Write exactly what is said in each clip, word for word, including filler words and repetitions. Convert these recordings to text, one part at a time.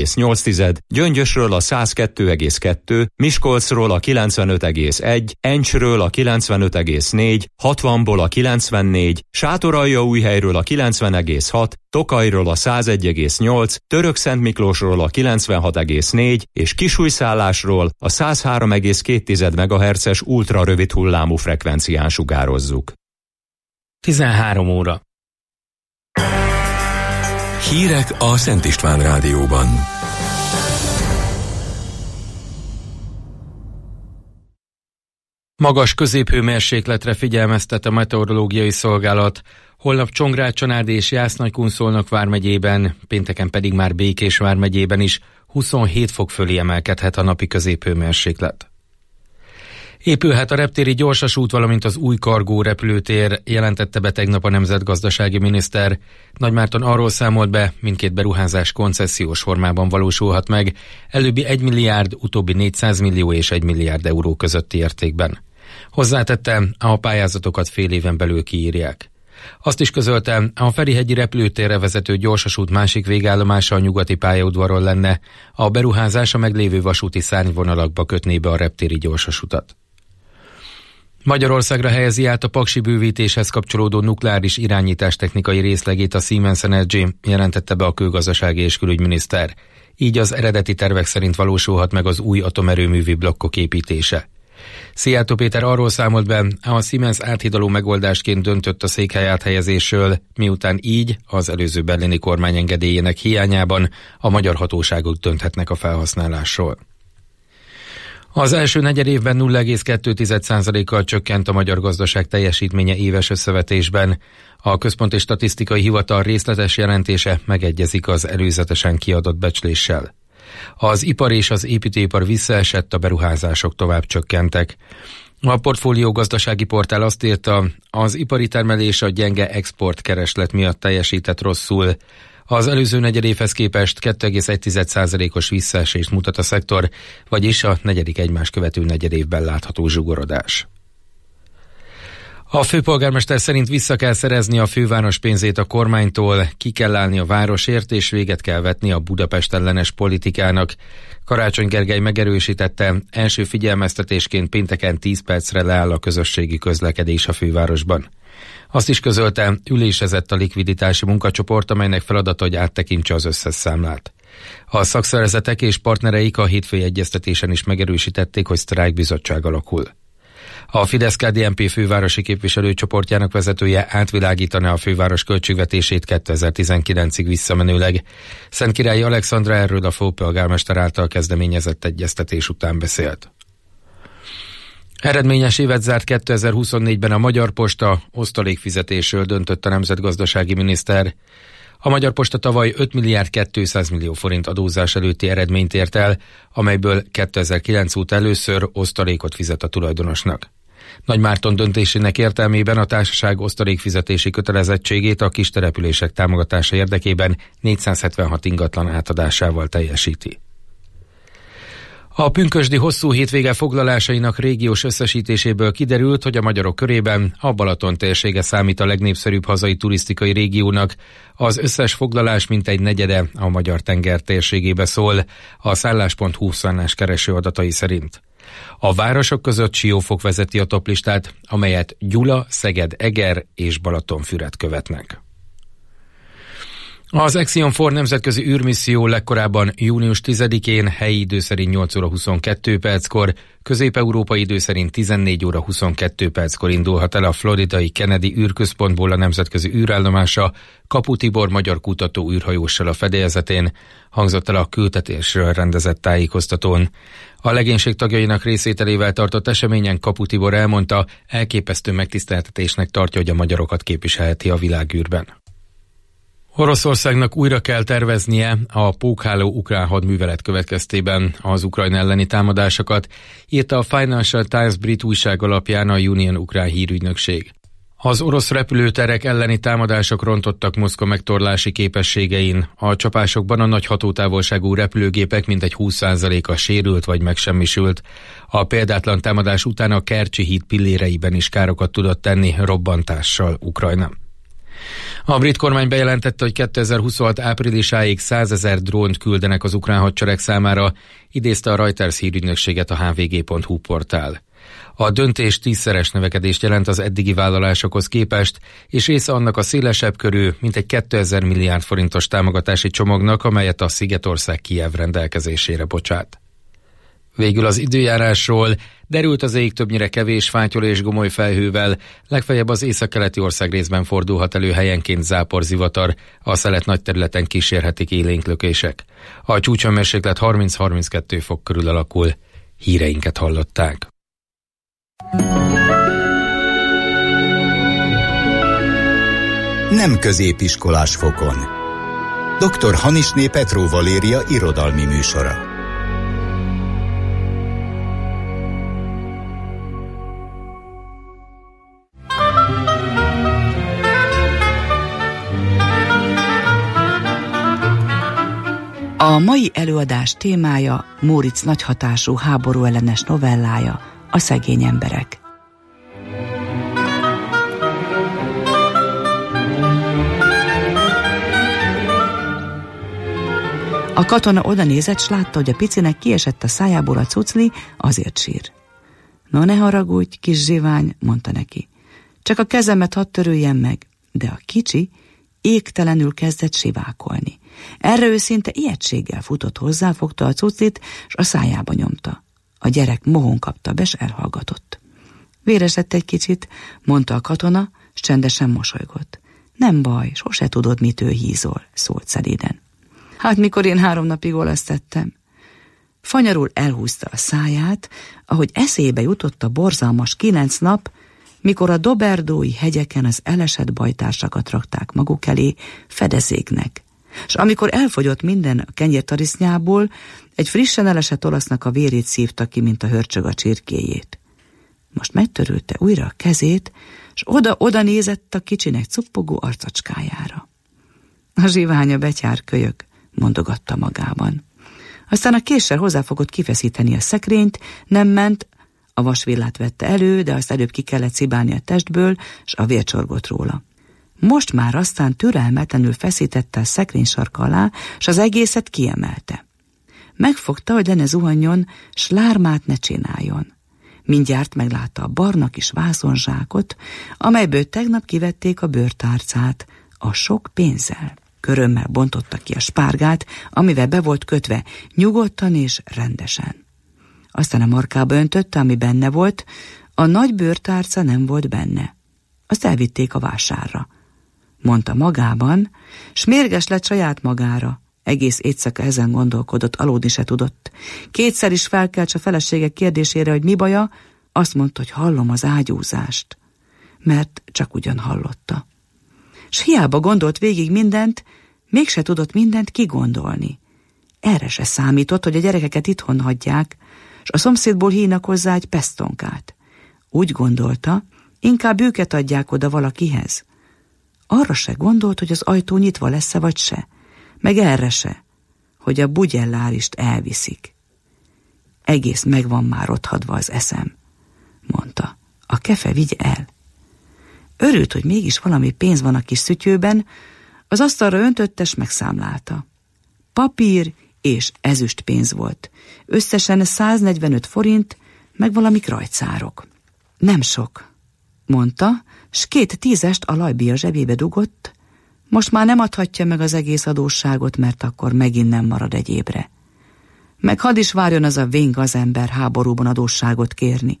egész nyolc, Gyöngyösről a száz kettő egész kettő, Miskolcról a kilencvenöt egész egy, Encsről a kilencvenöt egész négy, hatvanból a kilencvennégy, Sátoraljaújhelyről a kilencven egész hat, Tokajról a száz egy egész nyolc, Törökszentmiklósról a kilencvenhat egész négy és Kisújszállásról a száz három egész két megahertzes ultra rövid hullámú frekvencián sugározzuk. tizenhárom óra. Hírek a Szent István Rádióban. Magas középhőmérsékletre figyelmeztet a meteorológiai szolgálat. Holnap Csongrád, Csanád és Jász-Nagykunszolnok vármegyében, pénteken pedig már Békés vármegyében is huszonhét fok fölé emelkedhet a napi középhőmérséklet. Épülhet a reptéri gyorsasút, valamint az új Kargó repülőtér, jelentette be tegnap a nemzetgazdasági miniszter. Nagymárton arról számolt be, mindkét beruházás koncesziós formában valósulhat meg, előbbi egy milliárd, utóbbi négyszáz millió és egy milliárd euró közötti értékben. Hozzátette, a pályázatokat fél éven belül kiírják. Azt is közölte, a Ferihegyi repülőtérre vezető gyorsasút másik végállomása a nyugati pályaudvaron lenne, a beruházás a meglévő vasúti szárnyvonalakba kötné be a reptéri gyorsasutat. Magyarországra helyezi át a paksi bővítéshez kapcsolódó nukleáris irányítás technikai részlegét a Siemens Energy, jelentette be a kőgazdasági és külügyminiszter. Így az eredeti tervek szerint valósulhat meg az új atomerőművi blokkok építése. Szijjártó Péter arról számolt be, a Siemens áthidaló megoldásként döntött a székhely áthelyezésről, miután így az előző berlini kormány engedélyének hiányában a magyar hatóságok dönthetnek a felhasználásról. Az első negyedévben nulla egész kettő százalékkal csökkent a magyar gazdaság teljesítménye éves összevetésben. A Központi Statisztikai Hivatal részletes jelentése megegyezik az előzetesen kiadott becsléssel. Az ipar és az építőipar visszaesett, a beruházások tovább csökkentek. A Portfólió gazdasági portál azt írta, az ipari termelés a gyenge exportkereslet miatt teljesített rosszul. Az előző negyedévhez képest kettő egész egy százalékos visszaesést mutat a szektor, vagyis a negyedik egymás követő negyedévben látható zsugorodás. A főpolgármester szerint vissza kell szerezni a főváros pénzét a kormánytól, ki kell állni a városért és véget kell vetni a Budapest ellenes politikának. Karácsony Gergely megerősítette, első figyelmeztetésként pénteken tíz percre leáll a közösségi közlekedés a fővárosban. Azt is közölte, ülésezett a likviditási munkacsoport, amelynek feladata, hogy áttekintse az összes számlát. A szakszervezetek és partnereik a hétfői egyeztetésen is megerősítették, hogy sztrájkbizottság alakul. A Fidesz-ká dé en pé fővárosi képviselőcsoportjának vezetője átvilágítaná a főváros költségvetését kétezer-tizenkilencig visszamenőleg. Szentkirályi Alexandra erről a főpolgármester által kezdeményezett egyeztetés után beszélt. Eredményes évet zárt kétezer-huszonnégyben a Magyar Posta, osztalékfizetésről döntött a nemzetgazdasági miniszter. A Magyar Posta tavaly öt milliárd kétszáz millió forint adózás előtti eredményt ért el, amelyből kétezer-kilenc óta először osztalékot fizet a tulajdonosnak. Nagymárton döntésének értelmében a társaság osztalékfizetési kötelezettségét a kis települések támogatása érdekében négyszázhetvenhat ingatlan átadásával teljesíti. A pünkösdi hosszú hétvége foglalásainak régiós összesítéséből kiderült, hogy a magyarok körében a Balaton térsége számít a legnépszerűbb hazai turisztikai régiónak. Az összes foglalás mintegy negyede a magyar tenger térségébe szól, a szállás pont hu szállás kereső adatai szerint. A városok között Siófok vezeti a toplistát, amelyet Gyula, Szeged, Eger és Balatonfüred követnek. Az Axiom four nemzetközi űrmisszió legkorábban június tizedikén helyi idő szerint nyolc óra huszonkettő perckor, közép-európai idő szerint tizennégy óra huszonkettő perckor indulhat el a floridai Kennedy űrközpontból a nemzetközi űrállomása Kapu Tibor magyar kutató űrhajóssal a fedélzetén, hangzott el a küldetésről rendezett tájékoztatón. A legénység tagjainak részvételével tartott eseményen Kapu Tibor elmondta, elképesztő megtiszteltetésnek tartja, hogy a magyarokat képviselheti a világűrben. Oroszországnak újra kell terveznie a pókháló ukrán hadművelet következtében az Ukrajna elleni támadásokat, írta a Financial Times brit újság alapján a Union ukrán hírügynökség. Az orosz repülőterek elleni támadások rontottak Moszkva megtorlási képességein. A csapásokban a nagy hatótávolságú repülőgépek mintegy húsz százaléka sérült vagy megsemmisült. A példátlan támadás után a Kercsi híd pilléreiben is károkat tudott tenni robbantással Ukrajna. A brit kormány bejelentette, hogy kétezer-huszonhat áprilisáig százezer drónt küldenek az ukrán hadsereg számára, idézte a Reuters hírügynökséget a há vé gé pont hú portál. A döntés tízszeres növekedést jelent az eddigi vállalásokhoz képest, és része annak a szélesebb körű, mintegy kétezer milliárd forintos támogatási csomagnak, amelyet a Szigetország Kijev rendelkezésére bocsát. Végül az időjárásról: derült az ég többnyire kevés fátyol és gomoly felhővel, legfeljebb az északkeleti ország részben fordulhat elő helyenként záporzivatar, a szelet nagy területen kísérhetik élénk lökések. A csúcshőmérséklet harminc-harminckettő fok körül alakul. Híreinket hallották. Nem középiskolás fokon. doktor Hanisné Petró Valéria irodalmi műsora. A mai előadás témája Móricz nagyhatású háborúellenes novellája, A szegény emberek. A katona odanézett, s látta, hogy a picinek kiesett a szájából a cucli, azért sír. No, ne haragudj, kis zsivány, mondta neki. Csak a kezemet hadd töröljem meg, de a kicsi égtelenül kezdett sivákolni. Erre ő szinte ijegységgel futott hozzá, fogta a cuclit, s a szájába nyomta. A gyerek mohón kapta be, s elhallgatott. Véresett egy kicsit, mondta a katona, s csendesen mosolygott. Nem baj, sose tudod, mitől hízol, szólt szelíden. Hát mikor én három napig olasz tettem. Fanyarul elhúzta a száját, ahogy eszébe jutott a borzalmas kilenc nap, mikor a doberdói hegyeken az elesett bajtársakat rakták maguk elé fedezéknek, s amikor elfogyott minden a kenyértarisznyából, egy frissen elesett olasznak a vérét szívta ki, mint a hörcsög a csirkéjét. Most megtörülte újra a kezét, s oda-oda nézett a kicsinek cuppogó arcacskájára. A zsiványa betyár kölyök, mondogatta magában. Aztán a késsel hozzáfogott kifeszíteni a szekrényt, nem ment, a vasvillát vette elő, de azt előbb ki kellett szibálni a testből, s a vér csorgott róla. Most már aztán türelmetlenül feszítette a szekrény sarka alá, s az egészet kiemelte. Megfogta, hogy lenne zuhanjon, s lármát ne csináljon. Mindjárt meglátta a barna kis vászonzsákot, amelyből tegnap kivették a bőrtárcát, a sok pénzzel. Körömmel bontotta ki a spárgát, amivel be volt kötve, nyugodtan és rendesen. Aztán a markába öntötte, ami benne volt, a nagy bőrtárca nem volt benne. Azt elvitték a vásárra, mondta magában, s mérges lett saját magára. Egész éjszaka ezen gondolkodott, aludni se tudott. Kétszer is felkelt a felesége kérdésére, hogy mi baja, azt mondta, hogy hallom az ágyúzást, mert csak ugyan hallotta. S hiába gondolt végig mindent, mégse tudott mindent kigondolni. Erre se számított, hogy a gyerekeket itthon hagyják, s a szomszédból hívnak hozzá egy pesztonkát. Úgy gondolta, inkább őket adják oda valakihez. Arra se gondolt, hogy az ajtó nyitva lesz-e vagy se, meg erre se, hogy a bugyellárist elviszik. Egész meg van már rothadva az eszem, mondta. A kefe vigye el. Örült, hogy mégis valami pénz van a kis szütyőben, az asztalra öntötte, s megszámlálta. Papír és ezüst pénz volt. Összesen száznegyvenöt forint, meg valami krajcárok. Nem sok, mondta, s két tízest a lajbia zsebébe dugott. Most már nem adhatja meg az egész adósságot, mert akkor megint nem marad egyébre. Meg hadd is várjon az a vén gazember háborúban adósságot kérni.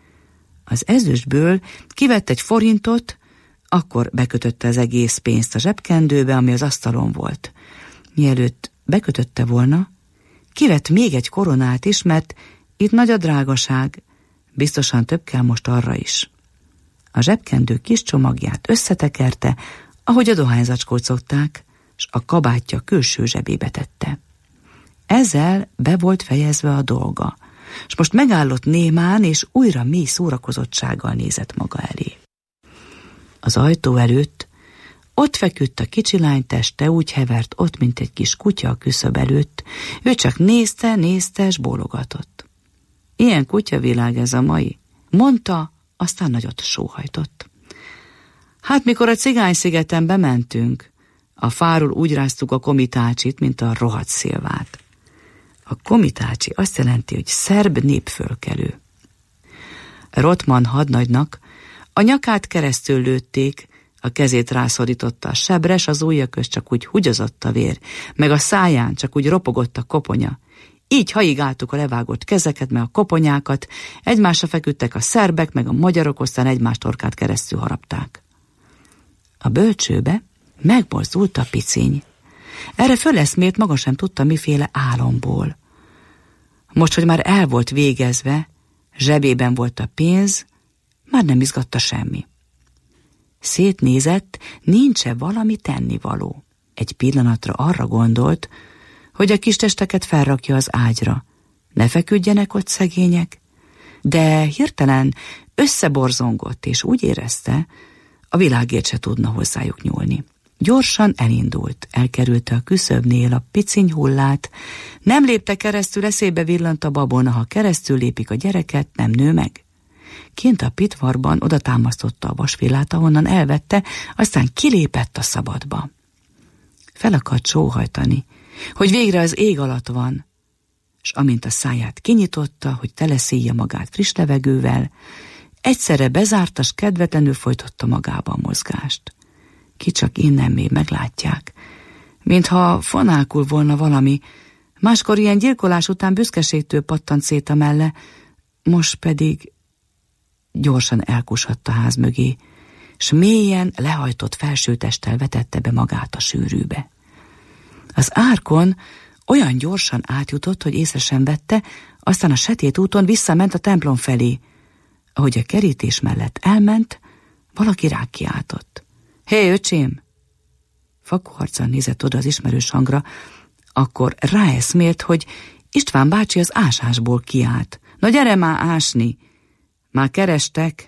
Az ezüstből kivett egy forintot, akkor bekötötte az egész pénzt a zsebkendőbe, ami az asztalon volt. Mielőtt bekötötte volna, kivett még egy koronát is, mert itt nagy a drágaság, biztosan több kell most arra is. A zsebkendő kis csomagját összetekerte, ahogy a dohányzacskót szokták, s a kabátja külső zsebébe tette. Ezzel be volt fejezve a dolga, s most megállott némán, és újra mély szórakozottsággal nézett maga elé. Az ajtó előtt ott feküdt a kicsi lány teste, úgy hevert ott, mint egy kis kutya a küszöb előtt. Ő csak nézte, nézte, s bólogatott. Ilyen kutyavilág ez a mai, mondta, aztán nagyot sóhajtott. Hát mikor a Cigány-szigeten bementünk, a fáról úgy ráztuk a komitácsit, mint a rohadt szilvát. A komitácsi azt jelenti, hogy szerb népfölkelő. Rotman hadnagynak a nyakát keresztül lőtték, a kezét rászorította a sebres, az ujja közt csak úgy hugyozott a vér, meg a száján csak úgy ropogott a koponya. Így haigáltuk a levágott kezeket, meg a koponyákat, egymásra feküdtek a szerbek, meg a magyarok, aztán egymás torkát keresztül harapták. A bölcsőbe megmozdult a piciny. Erre föleszmélt, maga sem tudta miféle álomból. Most, hogy már el volt végezve, zsebében volt a pénz, már nem izgatta semmi. Szétnézett, nincs-e valami tennivaló. Egy pillanatra arra gondolt, hogy a kis testeket felrakja az ágyra. Ne feküdjenek ott szegények, de hirtelen összeborzongott, és úgy érezte, a világért se tudna hozzájuk nyúlni. Gyorsan elindult, elkerülte a küszöbnél a piciny hullát, nem lépte keresztül, eszébe villant a babona, ha keresztül lépik a gyereket, nem nő meg. Kint a pitvarban oda támasztotta a vasvillát, ahonnan elvette, aztán kilépett a szabadba. Fel akart sóhajtani, hogy végre az ég alatt van, s amint a száját kinyitotta, hogy teleszélje magát friss levegővel, egyszerre bezárta, s kedvetlenül folytotta magába a mozgást. Ki csak innen még meglátják, mintha fonákul volna valami, máskor ilyen gyilkolás után büszkeségtől pattant szét a melle, most pedig gyorsan elkusadt a ház mögé, s mélyen lehajtott felsőtesttel vetette be magát a sűrűbe. Az árkon olyan gyorsan átjutott, hogy észre sem vette, aztán a sötét úton visszament a templom felé. Ahogy a kerítés mellett elment, valaki rákiáltott. Hé, öcsém! Fakuharcan nézett oda az ismerős hangra, akkor ráeszmélt, hogy István bácsi az ásásból kiállt. Na gyere már ásni! Már kerestek?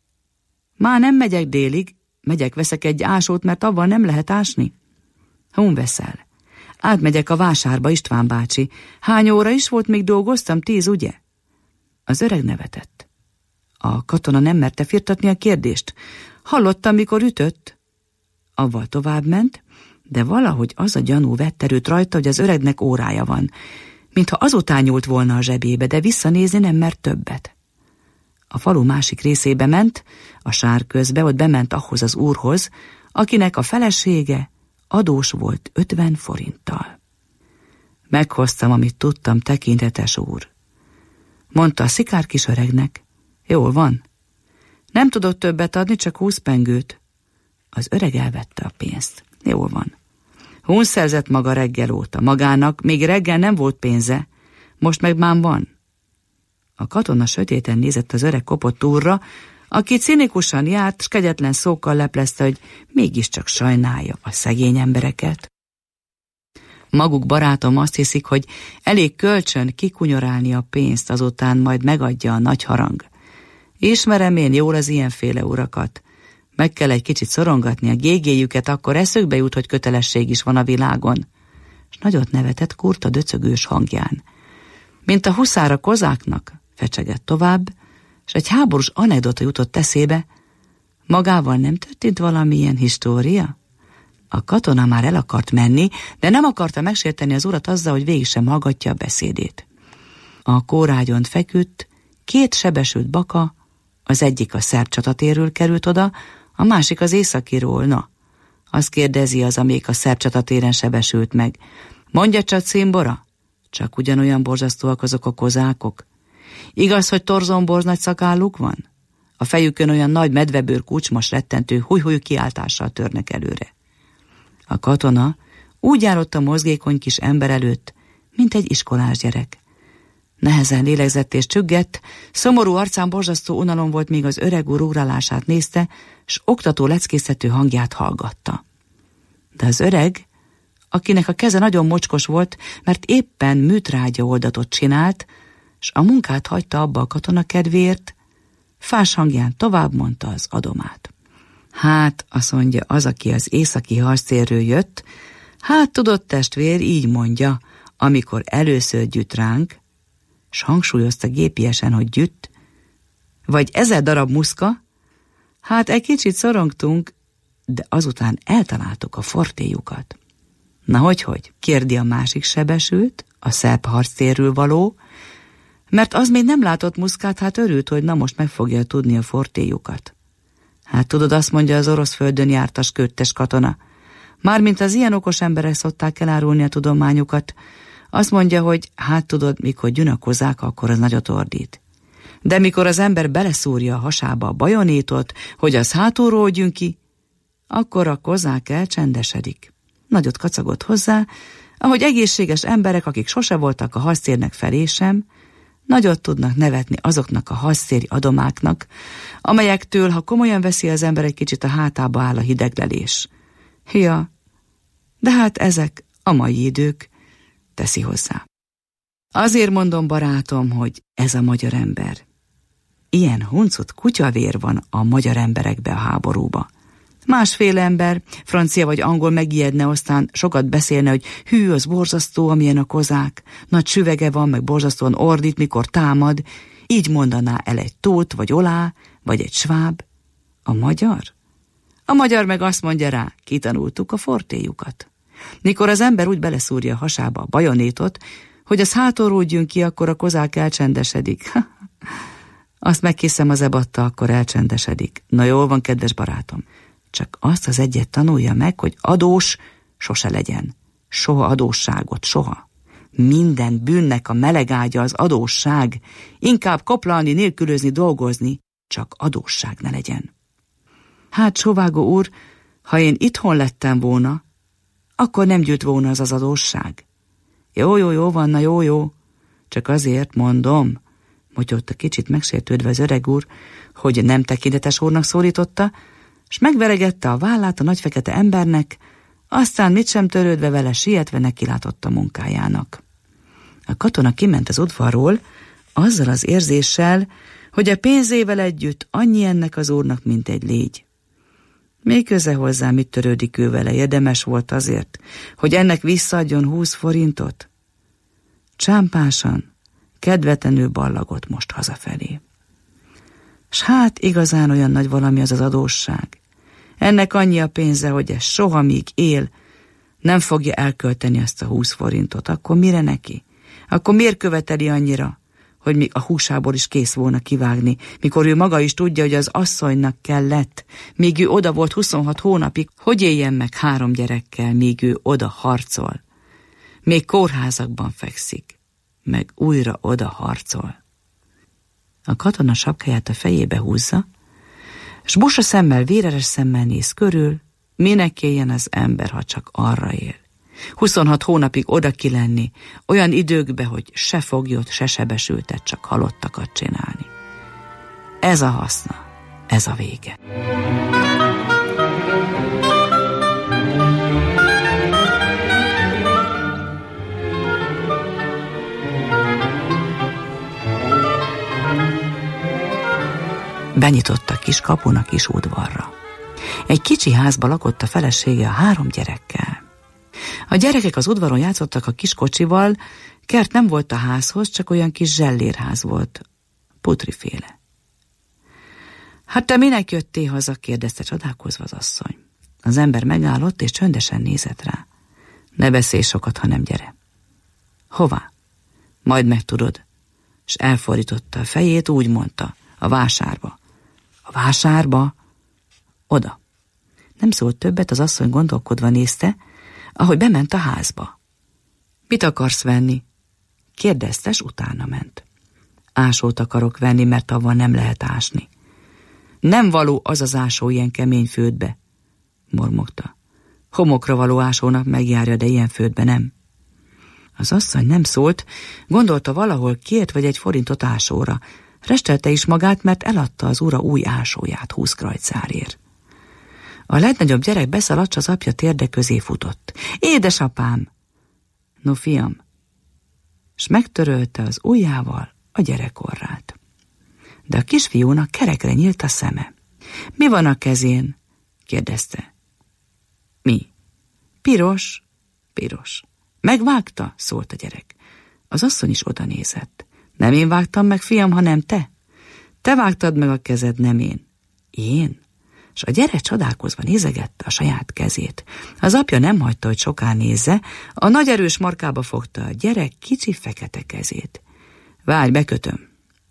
Már nem megyek délig, megyek, veszek egy ásót, mert avval nem lehet ásni. Hun veszel. Átmegyek a vásárba, István bácsi. Hány óra is volt, még dolgoztam? Tíz, ugye? Az öreg nevetett. A katona nem merte firtatni a kérdést. Hallottam, mikor ütött. Avval tovább ment, de valahogy az a gyanú vett erőt rajta, hogy az öregnek órája van, mintha azután nyúlt volna a zsebébe, de visszanézni nem mert többet. A falu másik részébe ment, a sár közbe, ott bement ahhoz az úrhoz, akinek a felesége adós volt ötven forinttal. Meghoztam, amit tudtam, tekintetes úr. Mondta a szikár kis öregnek. Jól van. Nem tudok többet adni, csak húsz pengőt. Az öreg elvette a pénzt. Jól van. Hun szerzett maga reggel óta. Magának még reggel nem volt pénze, most meg már van. A katona sötéten nézett az öreg kopott úrra, aki cinikusan járt, s kegyetlen szókkal leplezte, hogy mégiscsak sajnálja a szegény embereket. Maguk, barátom, azt hiszik, hogy elég kölcsön kikunyorálni a pénzt, azután majd megadja a nagy harang. Ismerem én jól az ilyenféle urakat. Meg kell egy kicsit szorongatni a gégéjüket, akkor eszükbe jut, hogy kötelesség is van a világon. És nagyot nevetett Kurta döcögős hangján. Mint a huszára kozáknak, fecsegett tovább, és egy háborús anekdota jutott eszébe. Magával nem történt valamilyen história? A katona már el akart menni, de nem akarta megsérteni az urat azzal, hogy végig sem hallgatja a beszédét. A kórágyon feküdt, két sebesült baka, az egyik a szerb csatatéről került oda, a másik az északiról. Na, azt kérdezi az, amelyik a szerb csatatéren sebesült meg. Mondja csak, cimbora? Csak ugyanolyan borzasztóak azok a kozákok. Igaz, hogy torzomborz nagy szakálluk van? A fejükön olyan nagy medvebőr kucsmos rettentő húj-húj kiáltással törnek előre. A katona úgy járott a mozgékony kis ember előtt, mint egy iskolás gyerek. Nehezen lélegzett és csüggett, szomorú arcán borzasztó unalom volt, míg az öreg úr ugrálását nézte, s oktató leckésztető hangját hallgatta. De az öreg, akinek a keze nagyon mocskos volt, mert éppen műtrágya oldatot csinált, s a munkát hagyta abba a katona kedvéért, fás hangján tovább mondta az adomát. Hát, azt mondja az, aki az északi harctérről jött, hát tudod, testvér, így mondja, amikor először gyütt ránk, s hangsúlyozta gépiesen, hogy gyütt, vagy ezer darab muszka, hát egy kicsit szorongtunk, de azután eltaláltuk a fortéjukat. Na hogyhogy? Kérdi a másik sebesült, a szerb harctérről való, mert az még nem látott Muszkát, hát örült, hogy na most meg fogja tudni a fortéjukat. Hát tudod, azt mondja az orosz földön jártas köttes katona. Mármint az ilyen okos emberek szokták elárulni a tudományukat. Azt mondja, hogy hát tudod, mikor gyünakozzák, akkor az nagyot ordít. De mikor az ember beleszúrja a hasába a bajonétot, hogy az hátulról gyűn ki, akkor a kozák elcsendesedik. Nagyot kacagott hozzá, ahogy egészséges emberek, akik sose voltak a harctérnek felé sem, nagyot tudnak nevetni azoknak a harctéri adomáknak, amelyektől, ha komolyan veszi az ember, egy kicsit a hátába áll a hideglelés. Ja, de hát ezek a mai idők, teszi hozzá. Azért mondom, barátom, hogy ez a magyar ember. Ilyen huncut kutyavér van a magyar emberekbe a háborúba. Másfél ember, francia vagy angol megijedne, aztán sokat beszélne, hogy hű, az borzasztó, amilyen a kozák, nagy süvege van, meg borzasztóan ordít, mikor támad, így mondaná el egy tót, vagy olá, vagy egy sváb. A magyar? A magyar meg azt mondja rá, kitanultuk a fortéjukat. Mikor az ember úgy beleszúrja a hasába a bajonétot, hogy az hátulról gyűn ki, akkor a kozák elcsendesedik. Azt megkészem az ebatta, akkor elcsendesedik. Na jól van, kedves barátom. Csak azt az egyet tanulja meg, hogy adós sose legyen. Soha adósságot, soha. Minden bűnnek a meleg ágya az adósság. Inkább koplalni, nélkülözni, dolgozni, csak adósság ne legyen. Hát, Sovágó úr, ha én itthon lettem volna, akkor nem gyűlt volna az az adósság. Jó, jó, jó van, na jó, jó. Csak azért mondom, motyogta kicsit megsértődve az öreg úr, hogy nem tekintetes úrnak szólította, s megveregette a vállát a nagy fekete embernek, aztán mit sem törődve vele, sietve nekilátott a munkájának. A katona kiment az udvarról, azzal az érzéssel, hogy a pénzével együtt annyi ennek az úrnak, mint egy légy. Még köze hozzá, mit törődik ő vele, érdemes volt azért, hogy ennek visszaadjon húsz forintot? Csámpásan, kedvetlenül ballagott most hazafelé. S hát igazán olyan nagy valami az az adósság. Ennek annyi a pénze, hogy ez soha, míg él, nem fogja elkölteni azt a húsz forintot. Akkor mire neki? Akkor miért követeli annyira, hogy még a húsából is kész volna kivágni, mikor ő maga is tudja, hogy az asszonynak kellett, míg ő oda volt huszonhat hónapig, hogy éljen meg három gyerekkel, míg ő oda harcol. Még kórházakban fekszik, meg újra oda harcol. A katona sapkáját a fejébe húzza, s busa szemmel, véreres szemmel néz körül, minek éljen az ember, ha csak arra él. huszonhat hónapig oda ki lenni, olyan időkbe, hogy se foglyot, se sebesültet, csak halottakat csinálni. Ez a haszna, ez a vége. Benyitott a kis kapun a kis udvarra. Egy kicsi házba lakott a felesége a három gyerekkel. A gyerekek az udvaron játszottak a kis kocsival, kert nem volt a házhoz, csak olyan kis zsellérház volt, putriféle. Hát te minek jöttél haza? Kérdezte csodálkozva az asszony. Az ember megállott és csöndesen nézett rá. Ne beszélj sokat, hanem gyere. Hová? Majd megtudod. És elfordította a fejét, úgy mondta, a vásárba. A vásárba? Oda. Nem szólt többet, az asszony gondolkodva nézte, ahogy bement a házba. Mit akarsz venni? Kérdezte, s utána ment. Ásót akarok venni, mert avval nem lehet ásni. Nem való az az ásó ilyen kemény földbe, mormogta. Homokra való ásónak megjárja, de ilyen földbe nem. Az asszony nem szólt, gondolta valahol két vagy egy forintot ásóra. Restelte is magát, mert eladta az ura új ásóját húsz krajcárért. A legnagyobb gyerek beszaladt, az apja térde közé futott. Édesapám! No, fiam! S megtörölte az ujjával a gyerek orrát. De a kisfiúnak kerekre nyílt a szeme. Mi van a kezén? Kérdezte. Mi? Piros? Piros. Megvágta? Szólt a gyerek. Az asszony is oda nézett. Nem én vágtam meg, fiam, hanem te. Te vágtad meg a kezed, nem én. Én? s a gyerek csodálkozva nézegette a saját kezét. Az apja nem hagyta, hogy soká nézze, a nagy erős markába fogta a gyerek kicsi fekete kezét. Várj, bekötöm.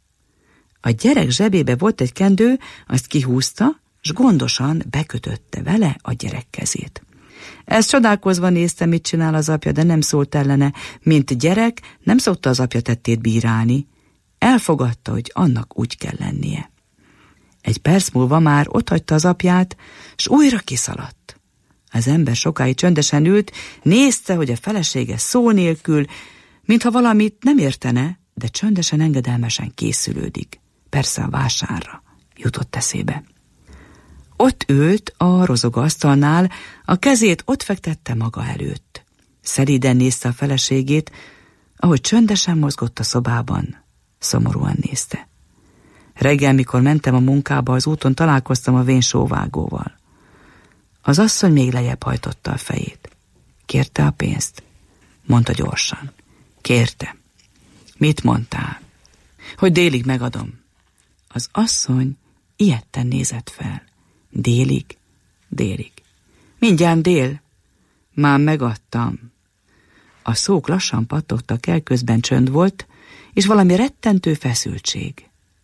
A gyerek zsebébe volt egy kendő, azt kihúzta, s gondosan bekötötte vele a gyerek kezét. Ezt csodálkozva nézte, mit csinál az apja, de nem szólt ellene, mint gyerek, nem szokta az apja tettét bírálni. Elfogadta, hogy annak úgy kell lennie. Egy perc múlva már otthagyta az apját, s újra kiszaladt. Az ember sokáig csöndesen ült, nézte, hogy a felesége szó nélkül, mintha valamit nem értene, de csöndesen, engedelmesen készülődik. Persze a vásárra, jutott eszébe. Ott ült a rozogó asztalnál, a kezét ott fektette maga előtt. Szelíden nézte a feleségét, ahogy csöndesen mozgott a szobában, szomorúan nézte. Reggel, mikor mentem a munkába, az úton találkoztam a vén sóvágóval. Az asszony még lejjebb hajtotta a fejét. Kérte a pénzt? Mondta gyorsan. Kérte. Mit mondtál? Hogy délig megadom. Az asszony ijedten nézett fel. Délig? Délig. Mindjárt dél. Már megadtam. A szók lassan pattogtak el, közben csönd volt, és valami rettentő feszültség.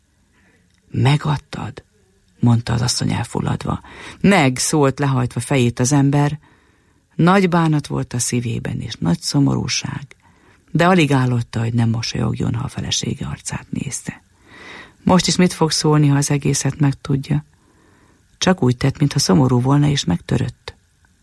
Megadtad? Mondta az asszony elfulladva. Meg, szólt lehajtva fejét az ember. Nagy bánat volt a szívében, és nagy szomorúság, de alig állotta, hogy nem mosolyogjon, ha a felesége arcát nézte. Most is mit fog szólni, ha az egészet megtudja? Csak úgy tett, mintha szomorú volna, és megtörött.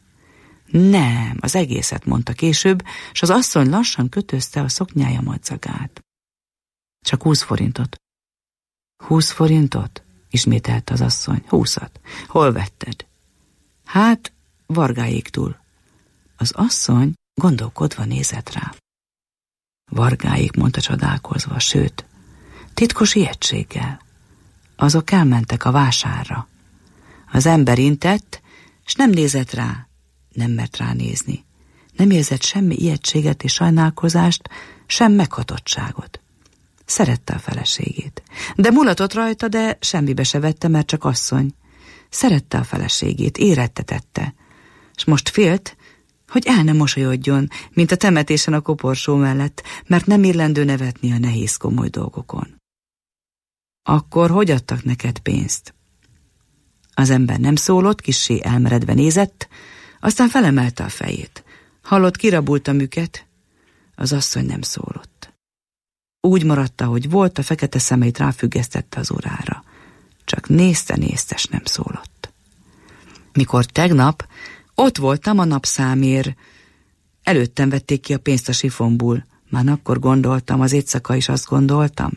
Nem, az egészet, mondta később, s az asszony lassan kötözte a szoknyája madzagát. Csak húsz forintot. Húsz forintot? Ismételte az asszony. Húszat. Hol vetted? Hát, Vargáéktól. Az asszony gondolkodva nézett rá. Vargáék, mondta csodálkozva, sőt, titkos ijegységgel. Azok elmentek a vásárra. Az ember intett, s nem nézett rá, nem mert ránézni. Nem érzett semmi ijegységet és sajnálkozást, sem meghatottságot. Szerette a feleségét. De mulatott rajta, de semmibe se vette, mert csak asszony. Szerette a feleségét, érettetette. S most félt, hogy el nem mosolyodjon, mint a temetésen a koporsó mellett, mert nem illendő nevetni a nehéz komoly dolgokon. Akkor hogy adtak neked pénzt? Az ember nem szólott, kissé elmeredve nézett, aztán felemelte a fejét. Hallott, kirabult a műket, az asszony nem szólott. Úgy maradt, ahogy volt, a fekete szemeit ráfüggesztette az órára. Csak nézte-nézte, s nem szólott. Mikor tegnap ott voltam a napszámért, előttem vették ki a pénzt a sifonból. Már akkor gondoltam, az éjszaka is azt gondoltam.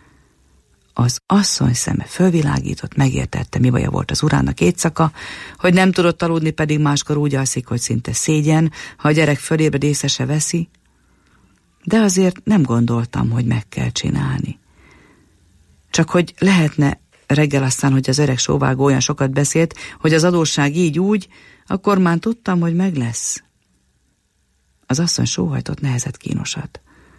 Az asszony szeme fölvilágított, megértette, mi baja volt az urának éjszaka, hogy nem tudott aludni, pedig máskor úgy alszik, hogy szinte szégyen, ha a gyerek fölébred, észre se veszi. De azért nem gondoltam, hogy meg kell csinálni. Csak hogy lehetne reggel aztán, hogy az öreg sóvágó olyan sokat beszélt, hogy az adósság így úgy, akkor már tudtam, hogy meg lesz. Az asszony sóhajtott nehezet, kínosat.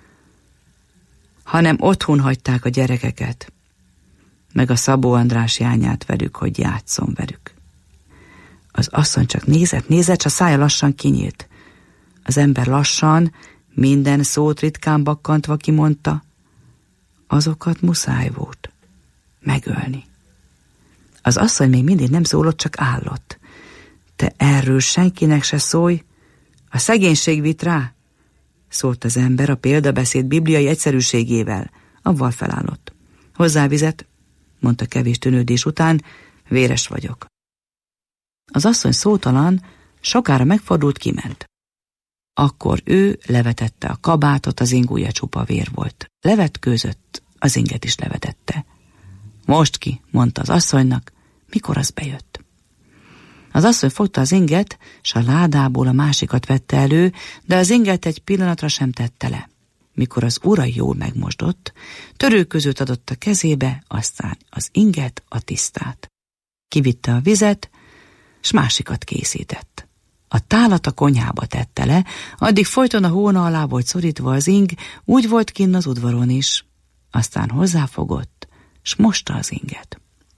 Hanem otthon hagyták a gyerekeket, meg a Szabó András jányát velük, hogy játszom velük. Az asszony csak nézett, nézett, s a szája lassan kinyílt. Az ember lassan, minden szót ritkán bakkantva kimondta, azokat muszáj volt megölni. Az asszony még mindig nem szólott, csak állott. Te erről senkinek se szólj, a szegénység vitt rá, szólt az ember a példabeszéd bibliai egyszerűségével, avval felállott. Hozzá vizet, mondta kevés tűnődés után, véres vagyok. Az asszony szótalan, sokára megfordult, kiment. Akkor ő levetette a kabátot, az ingúja csupa vér volt. Levetkőzött, az inget is levetette. Most ki, mondta az asszonynak, mikor az bejött. Az asszony fogta az inget, s a ládából a másikat vette elő, de az inget egy pillanatra sem tette le. Mikor az ura jól megmosdott, törőközőt adott a kezébe, aztán az inget, a tisztát. Kivitte a vizet, s másikat készített. A tálat a konyhába tette le, addig folyton a hóna alá volt szorítva az ing, úgy volt kinn az udvaron is. Aztán hozzáfogott, s mosta az inget.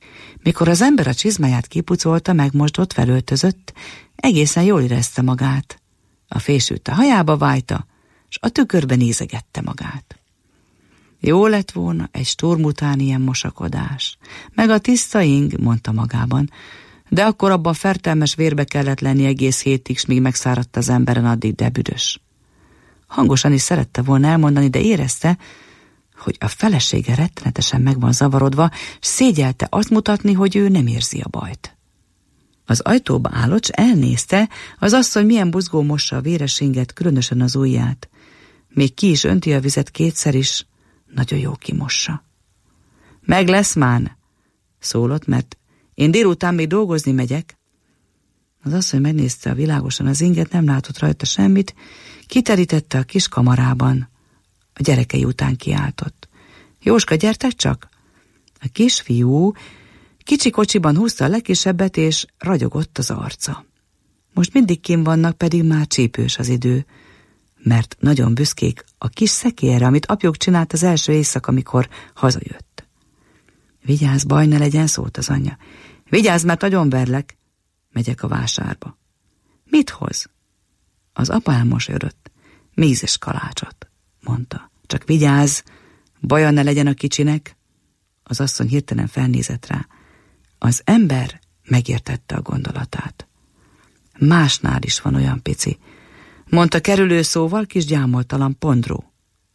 Mikor az ember a csizmáját kipucolta, megmosdott, felöltözött, egészen jól érezte magát. A fésült a hajába vájta, s a tükörben nézegette magát. Jó lett volna egy sturm után ilyen mosakodás, meg a tiszta ing, mondta magában, de akkor abban a fertelmes vérbe kellett lenni egész hétig, s míg megszáradt az emberen, addig de büdös. Hangosan is szerette volna elmondani, de érezte, hogy a felesége rettenetesen meg van zavarodva, s szégyelte azt mutatni, hogy ő nem érzi a bajt. Az ajtóba állott, s elnézte, az asszony milyen buzgó mossa a véres inget, különösen az ujját. Még ki is önti a vizet kétszer is, nagyon jó kimossa. Meg lesz már, szólott, mert én délután még dolgozni megyek. Az asszony megnézte a világosan az inget, nem látott rajta semmit, kiterítette a kis kamarában. A gyerekei után kiáltott. Jóska, gyertek csak! A kisfiú kicsi kocsiban húzta a legkisebbet, és ragyogott az arca. Most mindig kinn vannak, pedig már csípős az idő, mert nagyon büszkék a kis szekérre, amit apjuk csinált az első éjszaka, amikor hazajött. Vigyázz, baj ne legyen, szólt az anyja. Vigyázz, mert nagyon verlek. Megyek a vásárba. Mit hoz? Az apa elmosolyodott. Mézes kalácsot, mondta. Csak vigyázz, baja ne legyen a kicsinek. Az asszony hirtelen felnézett rá. Az ember megértette a gondolatát. Másnál is van olyan pici, mondta kerülő szóval kis gyámoltalan pondró.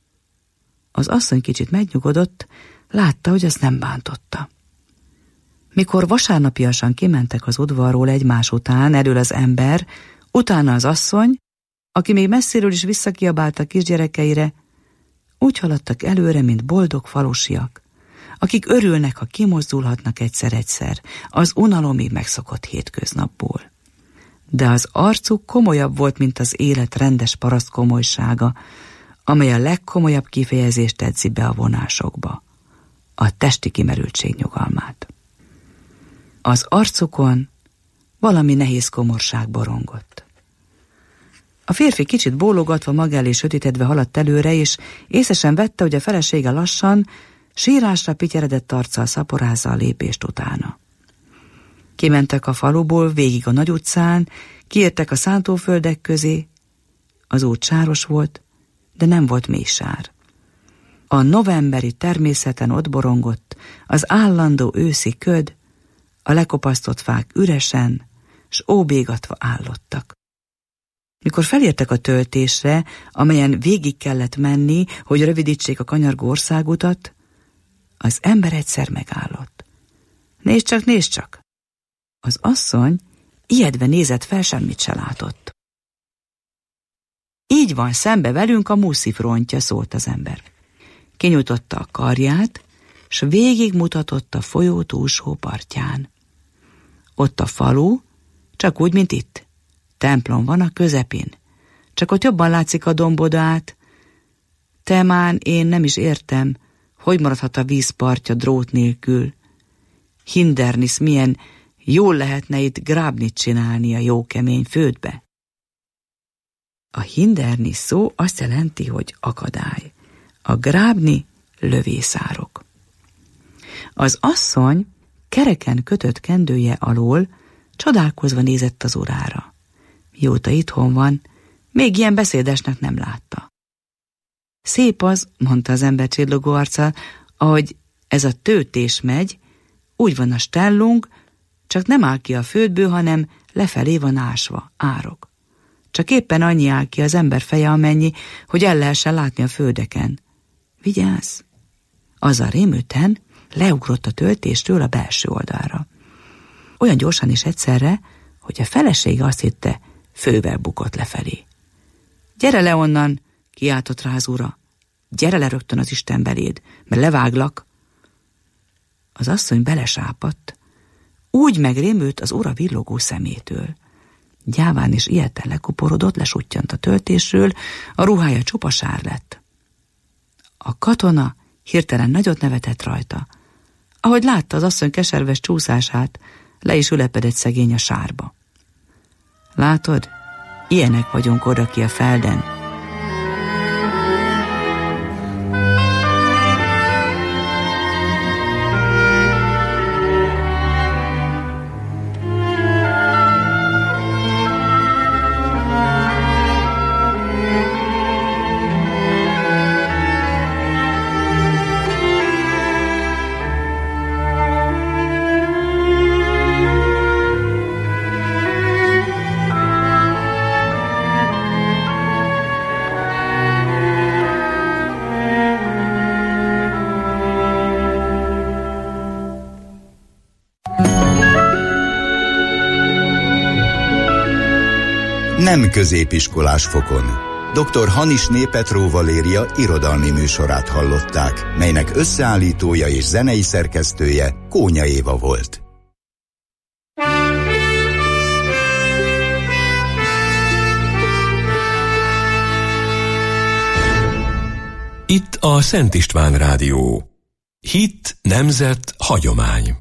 Az asszony kicsit megnyugodott, látta, hogy azt nem bántotta. Mikor vasárnapiasan kimentek az udvarról egymás után, elől az ember, utána az asszony, aki még messziről is visszakiabált a kisgyerekeire, úgy haladtak előre, mint boldog falusiak, akik örülnek, ha kimozdulhatnak egyszer-egyszer az unalomig megszokott hétköznapból. De az arcuk komolyabb volt, mint az élet rendes paraszt komolysága, amely a legkomolyabb kifejezést edzi be a vonásokba, a testi kimerültség nyugalmát. Az arcukon valami nehéz komorság borongott. A férfi kicsit bólogatva maga elé sötétedve haladt előre, és észesen vette, hogy a felesége lassan, sírásra pityeredett arccal szaporázza a lépést utána. Kimentek a faluból, végig a nagy utcán, kiértek a szántóföldek közé. Az út sáros volt, de nem volt mély sár. A novemberi természeten ott borongott az állandó őszi köd, a lekopasztott fák üresen, s óbégatva állottak. Mikor felértek a töltésre, amelyen végig kellett menni, hogy rövidítsék a kanyargó országutat, az ember egyszer megállott. Nézd csak, nézd csak! Az asszony ijedve nézett fel, semmit se látott. Így van szembe velünk a Muszi frontja, szólt az ember. Kinyújtotta a karját, s végigmutatott a folyó túlsó partján. Ott a falu, csak úgy, mint itt. Templom van a közepén. Csak ott jobban látszik a domboda át. Temán én nem is értem, hogy maradhat a vízpartja drót nélkül. Hindernis, milyen jól lehetne itt grábnit csinálni a jó kemény földbe. A hindernis szó azt jelenti, hogy akadály. A grábni lövészárok. Az asszony kereken kötött kendője alól csodálkozva nézett az urára. Mióta itthon van, még ilyen beszédesnek nem látta. Szép az, mondta az ember csillogó arccal, ahogy ez a töltés megy, úgy van a stellung, csak nem áll ki a földből, hanem lefelé van ásva, árok. Csak éppen annyi áll ki az ember feje, amennyi, hogy el lehessen látni a földeken. Vigyázz! Az a rémülten leugrott a töltésről a belső oldalra. Olyan gyorsan és egyszerre, hogy a felesége azt hitte, fővel bukott lefelé. Gyere le onnan, kiáltott rá az ura. Gyere le rögtön az Isten beléd, mert leváglak. Az asszony belesápadt, úgy megrémült az ura villogó szemétől. Gyáván és ijedten lekuporodott, lesuttyant a töltésről, a ruhája csupa sár lett. A katona hirtelen nagyot nevetett rajta. Ahogy látta az asszony keserves csúszását, le is ülepedett szegény a sárba. Látod, ilyenek vagyunk odaki a felden. nem középiskolás fokon. doktor Hanisné Petró Valéria irodalmi műsorát hallották, melynek összeállítója és zenei szerkesztője Kónya Éva volt. Itt a Szent István Rádió. Hit, nemzet, hagyomány.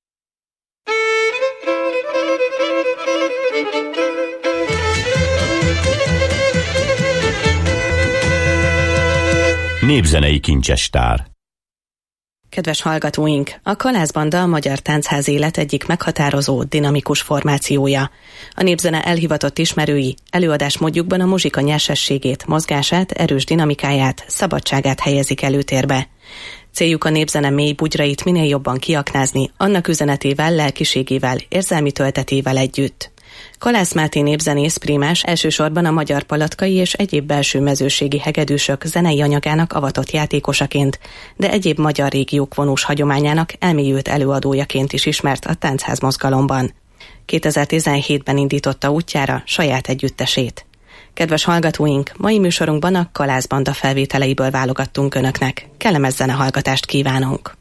Népzenei kincsestár. Kedves hallgatóink, a Kalászbanda a magyar táncház élet egyik meghatározó, dinamikus formációja. A népzene elhivatott ismerői előadásmódjukban a muzsika nyersességét, mozgását, erős dinamikáját, szabadságát helyezik előtérbe. Céljuk a népzene mély bugyrait minél jobban kiaknázni, annak üzenetével, lelkiségével, érzelmi töltetével együtt. Kalász Máté népzenész prímás elsősorban a magyar palatkai és egyéb belső mezőségi hegedűsök zenei anyagának avatott játékosaként, de egyéb magyar régiók vonós hagyományának elmélyült előadójaként is ismert a táncház mozgalomban. kétezer-tizenhétben indította útjára saját együttesét. Kedves hallgatóink, mai műsorunkban a Kalászbanda felvételeiből válogattunk önöknek. Kellemes zenehallgatást kívánunk!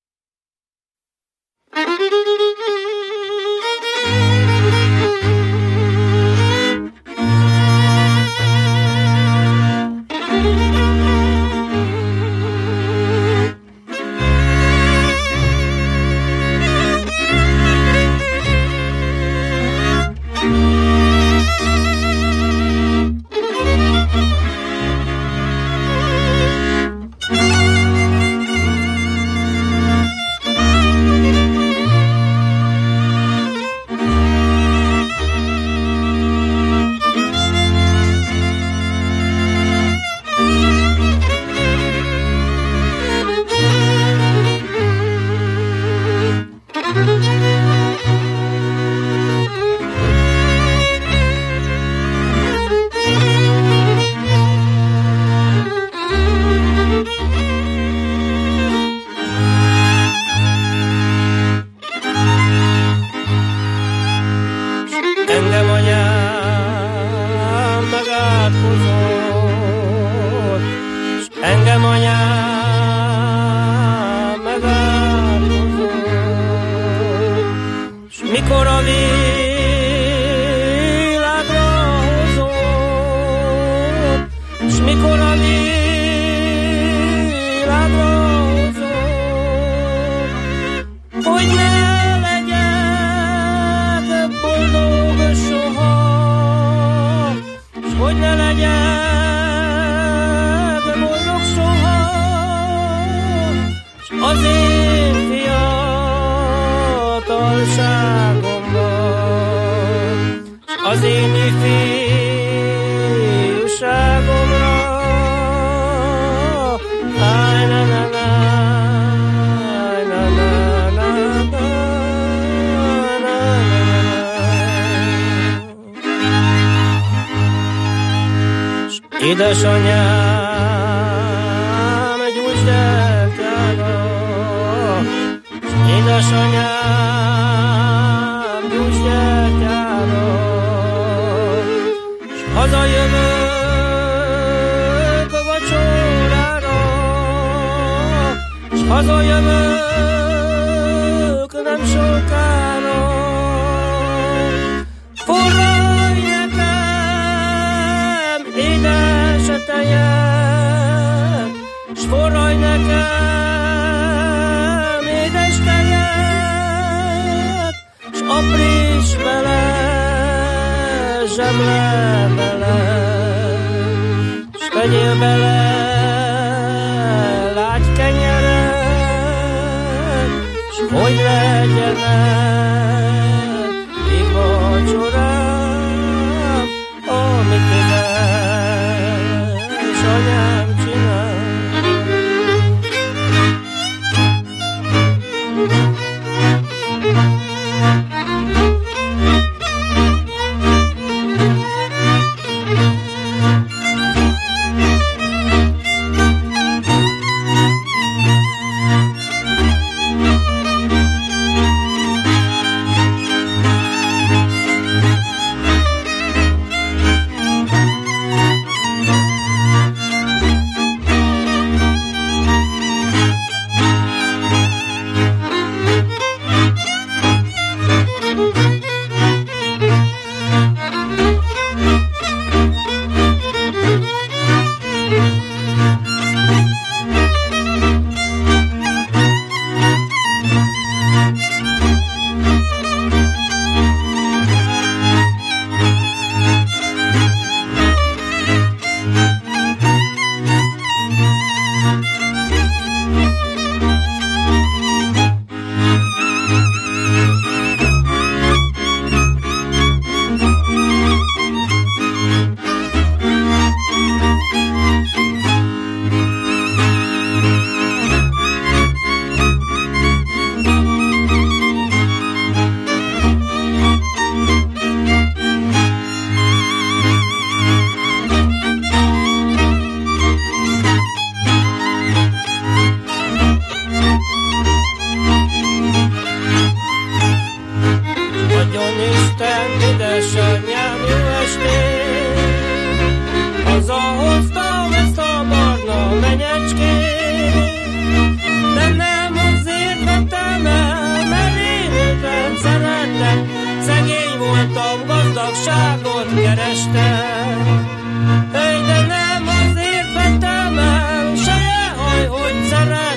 Édesanyám, gyújtsd el kára, édesanyám, gyújtsd el kára, s hazajövök vacsorára, s hazajövök nem sokára. Forralj nekem, édes tejet, s forralj nekem, édes tejet, s apríts vele, zsemle bele, s tegyél bele lágy kenyeret, s hogy legyenek még vacsorám, amit édesanyám csinál.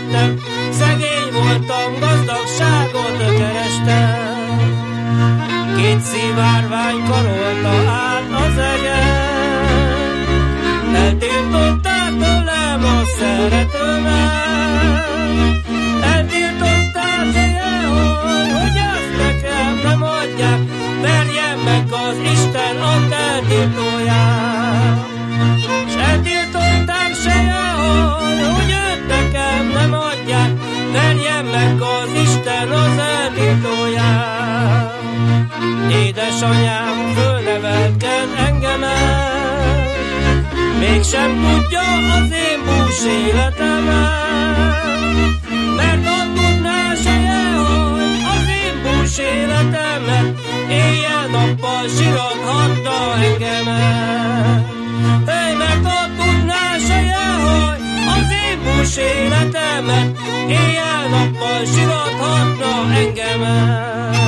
lettem, szegény voltam, gazdagságot kerestem. Két szivárvány karolta át az eget, eltiltották tőlem a szeretőmet. Eltiltották sehogy, hogy azt nekem nem adják, verjem meg az Isten a eltiltóját. S eltiltották sehogy, hogy őt nekem nem adják, verjem meg az Isten az eltiltóját. Édesanyám fölnevelked engemet, mégsem tudja az én bús életemet, mert ott tudná sehogy az én bús életemet, éjjel-nappal sirathatta engemet. Hey, mert ott tudná sehogy az én bús életemet, éjjel-nappal sirathatna engemet.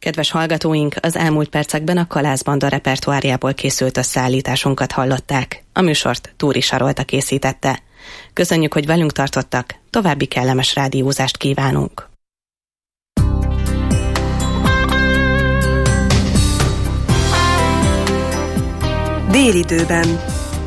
Kedves hallgatóink, az elmúlt percekben a Kalászbanda repertoárjából készült összeállításunkat hallották. A műsort Túri Sarolta készítette. Köszönjük, hogy velünk tartottak, további kellemes rádiózást kívánunk. Délidőben.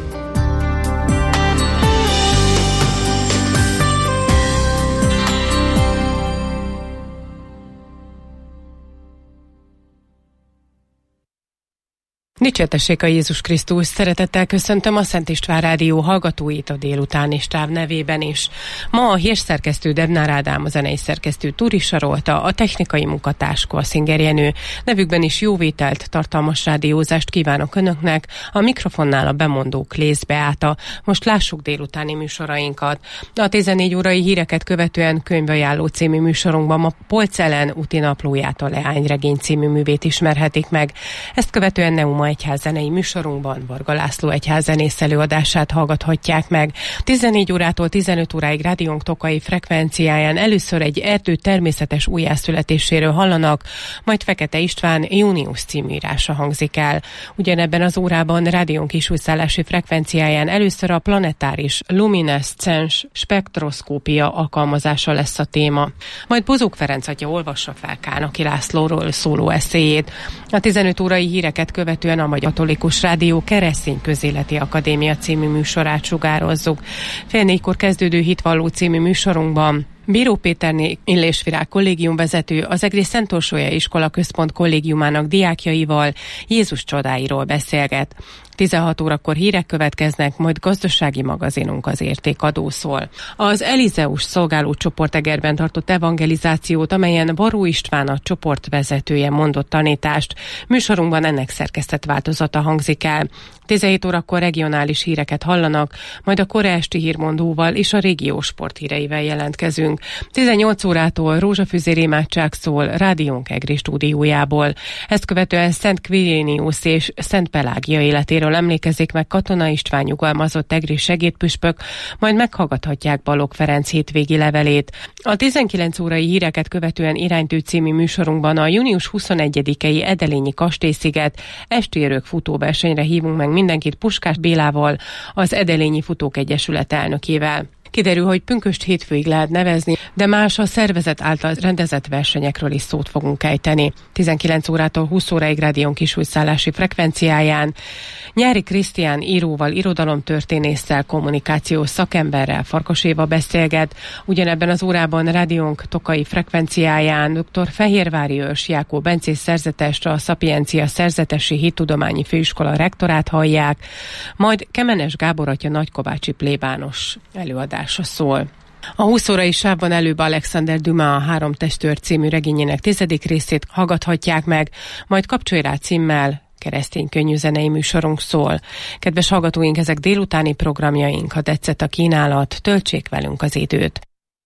Dicsértessék a Jézus Krisztus, szeretettel köszöntöm a Szent István Rádió hallgatóit a délutáni stáb nevében is. Ma a hírszerkesztő Debnár Ádám, a zenei szerkesztő Túri Sarolta, a technikai munkatárs Korszinger Jenő. Nevükben is jóvételt, tartalmas rádiózást kívánok Önöknek, a mikrofonnál a bemondó Klész Beáta. Most lássuk délutáni műsorainkat. A tizennégy órai híreket követően könyvajánló című műsorunkban ma Polcz Ellen úti naplóját, a Leányregény című művét ismerhetik meg. Ezt követően Neuma egyházzenei műsorunkban Varga László egyházzenész előadását hallgathatják meg. tizennégy órától tizenöt óráig rádiónk tokai frekvenciáján először egy erdő természetes újjászületéséről hallanak, majd Fekete István Június című írása hangzik el. Ugyanebben az órában rádiónk kisújszállási frekvenciáján először a planetáris luminescens spektroszkópia alkalmazása lesz a téma. Majd Bozók Ferenc atya olvassa fel Kánaki Lászlóról szóló eszéjét. A tizenöt órai híreket követően a Magyar Katolikus Rádió Keresztény Közéleti Akadémia című műsorát sugározzuk. Fél négykor kezdődő Hitvalló című műsorunkban Bíró Péterné Illésvirág kollégiumvezető az Egri Szent Orsolya Iskola Központ kollégiumának diákjaival Jézus csodáiról beszélget. tizenhat órakor hírek következnek, majd gazdasági magazinunk az Értékadó szól. Az Elizeus szolgáló csoport Egerben tartott evangelizációt, amelyen Varó István a csoport vezetője mondott tanítást. Műsorunkban ennek szerkesztett változata hangzik el. tizenhét órakor regionális híreket hallanak, majd a kora esti hírmondóval és a régió sporthíreivel jelentkezünk. tizennyolc órától Rózsafüzér imádság szól rádiónk Egri stúdiójából. Ezt követően Szent Quirinius és Szent Pelágia életéről emlékezik meg Katona István nyugalmazott egri segédpüspök, majd meghallgathatják Balogh Ferenc hétvégi levelét. A tizenkilenc órai híreket követően Iránytű című műsorunkban a június huszonegyedikei Edelényi Kastélysziget estérők futóversenyre hívunk meg mindenkit Puskás Bélával, az Edelényi Futók Egyesület elnökével. Kiderül, hogy pünkösd hétfőig lehet nevezni, de más a szervezet által rendezett versenyekről is szót fogunk ejteni. tizenkilenc órától húsz óráig rádión kisújszállási frekvenciáján Nyári Krisztián íróval, irodalomtörténésszel, kommunikációs szakemberrel Farkas Éva beszélget. Ugyanebben az órában rádiónk tokai frekvenciáján dr. Fehérvári Őrs Jákó Bencés szerzetest, a Szapiencia Szerzetesi Hittudományi Főiskola rektorát hallják, majd Kemenes Gábor atya nagykovácsi plébános előadása szól. A húsz órai sávban előbb Alexander Dumas a Három testőr című regényének tizedik részét hallgathatják meg, majd Kapcsolj rá címmel keresztény könnyű zenei műsorunk szól. Kedves hallgatóink, ezek délutáni programjaink, ha tetszett a kínálat, töltsék velünk az időt.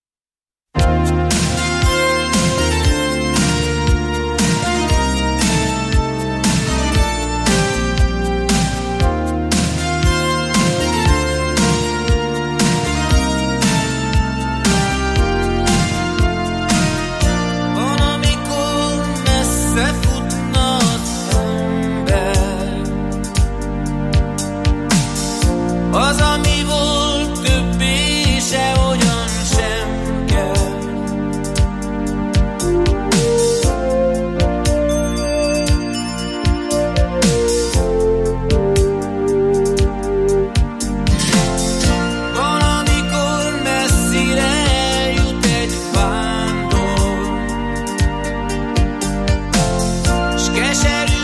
Az, ami volt, többé se olyan sem kell. Van, amikor messzire eljut egy vándor, s keserű